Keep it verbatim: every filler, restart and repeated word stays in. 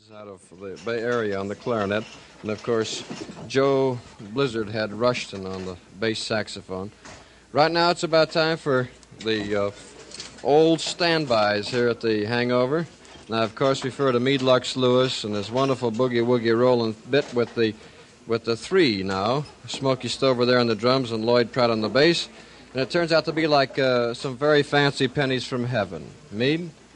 out of the Bay Area on the clarinet. And, of course, Joe Blizzard had Rushton on the bass saxophone. Right now it's about time for the uh, old standbys here at the Hangover. Now, of course, we refer to Meade Lux Lewis and his wonderful boogie-woogie rolling bit with the with the three now. Smokey Stover there on the drums and Lloyd Pratt on the bass. And it turns out to be like uh, some very fancy pennies from heaven. Meade?